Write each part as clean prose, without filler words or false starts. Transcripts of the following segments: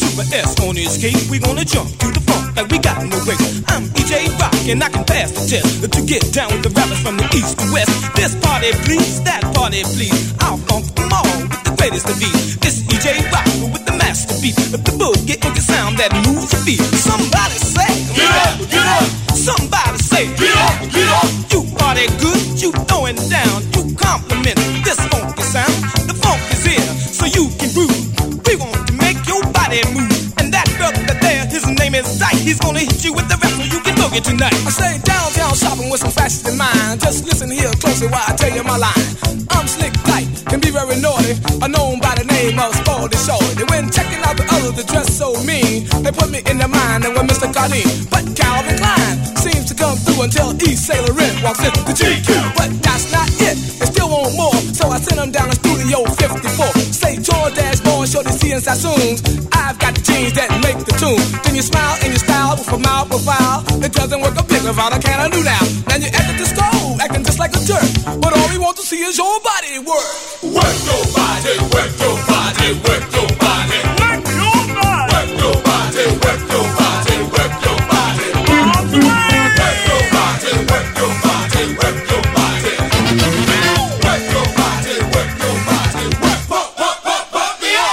Super S on his case. We gonna jump to the funk like we got no way. I'm EJ Rock and I can pass the test to get down with the rappers from the east to west. This party please, that party please. I'll funk them all with the greatest of these. This EJ Rock with the master beat, with the boogie the sound that moves your feet. Somebody say, get up, get up. Somebody say, get up, get up. You party good, you throwing down, you compliment this funky sound. The funk is here, so you can groove. We want to make your body move. And that brother there, his name is Dyke. He's gonna hit you with the rap so you can boogie tonight. I say downtown shopping with some fashion in mind. Just listen here closely while I tell you my line. I'm Slick Dyke, can be very naughty. I'm known by the name of Spalding Shorty. When checking out the others that dress so mean, they put me in their mind and with Mr. Cardine. But Calvin Klein seems to come through until East Sailor Red walks into the GQ. But that's not it, they still want more. So I sent them down to Studio 54. Say George Dashboard, Shorty C and Sassoons. I've got the jeans that make the tune. Then you smile and you style with a mouth profile. It doesn't work a bit without a can of do now. Now you at the disco, acting just like a jerk. But all we want to see is your body work. Work your body, work your body, work your body. Work your body. Work your body, work your body, work your body. Work your body, work your body, work your body. Work your body, work your body, work me up.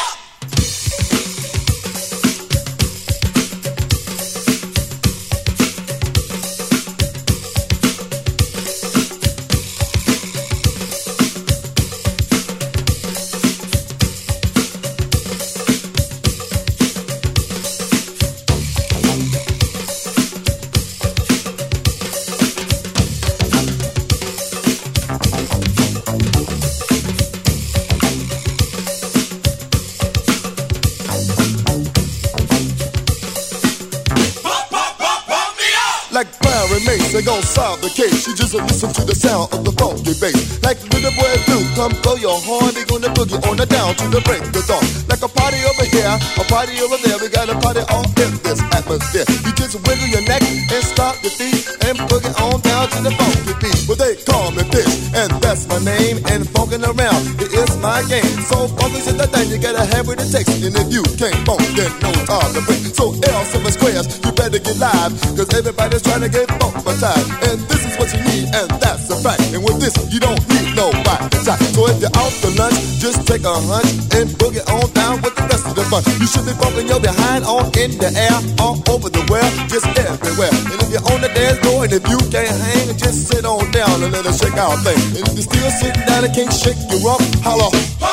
Like Barry Mace, they gon' solve the case. You just listen to the sound of the funky bass. Like little boy Blue, come blow your horn. They gonna boogie on the down to the break of dawn. Like a party over here, a party over there. We got a party all in this atmosphere. You just wiggle your neck and stop your feet and boogie on down to the funky beat. Well, they call me Fish, and that's my name. And funkin' around, it is my game. So funky's is the thing, you gotta have what it takes. And if you can't funk, then no time to break. So L7 squares, you better get live, cause everybody's trying to get bumped by time. And this is what you need, and that's a fact. And with this, you don't need nobody to time. So if you're out for lunch, just take a hunch and boogie on down with the rest of the fun. You should be bumping your behind on in the air, all over the world, just everywhere. And if you're on the dance floor, and if you can't hang, just sit on down and let us shake our thing. And if you're still sitting down and can't shake your rump, holla,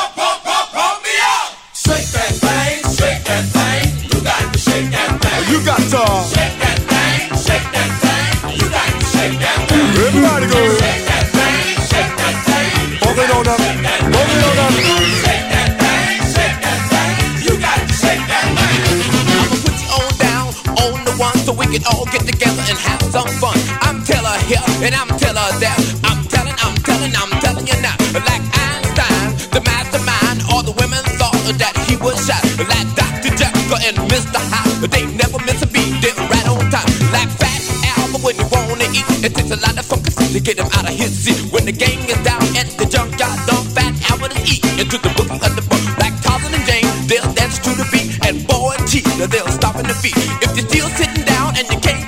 Pump me up. Shake that thing, shake that thing. You got to shake that thing. you got to Shake that thing, shake that thing. You got to shake that thing. everybody go. Shake that thing, shake that thing. Bump it on up, bump it on up. Shake that thing, shake that thing. You got to shake that thing. I'ma put you on down on the one so we can all get together and have some fun. I'm Teller here and I'm Teller there. I'm telling you now. Like Einstein, the mastermind, all the women thought that he was shy. Like Dr. Jekyll and Mr. Hyde, they never miss a beat, they're right on time. Like Fat Albert when you wanna eat, it takes a lot of funk to get him out of his seat. When the gang is down at the junkyard, don't Fat Albert is eating into the boogie of the book. Like Tarzan and Jane, they'll dance to the beat, and Boy and T, they'll stomp in the feet. If you're still sitting down and you can't